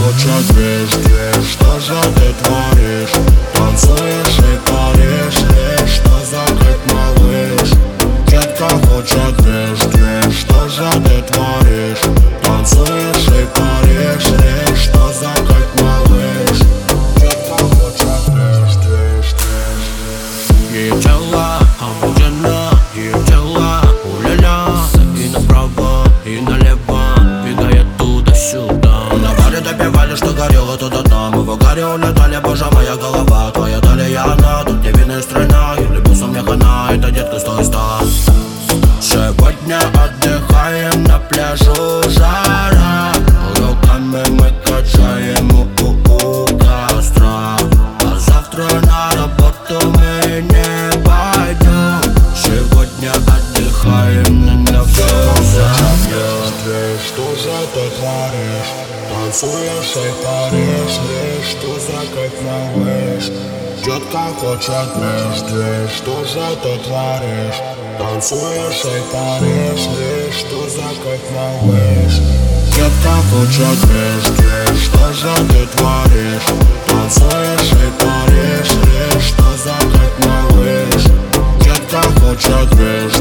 хочет движ, движ. Что же ты творишь? Танцуешь и паришь, лишь что закрыть малыш. Детка хочет движ, движ. Что же ты творишь? Танцуешь и паришь, лишь что закрыть малыш. Детка хочет движ, движ, движ. Ее тело обнажено, ее тело уля-ля. И направо, и налево бегает туда-сюда. На баре допивали, что горело туда там. И в угаре улетали, боже, моя голова. Твоя талия, она тут невинная страна. Или бусом мне хана, это детка, стой, стой. Сегодня отдыхаем на пляжу, жара. Руками мы качаем у костра. А завтра на работу мы не пойдем. Сегодня отдыхаем на пляже. Что же ты творишь? Танцуешь и паришь, лишь что закрыть малыш. Детка хочет движ, движ. Что же ты творишь? Танцуешь и паришь, лишь что закрыть малыш. Детка хочет движ, движ. Что же ты творишь? Танцуешь и паришь, лишь что закрыть малыш. Детка хочет движ,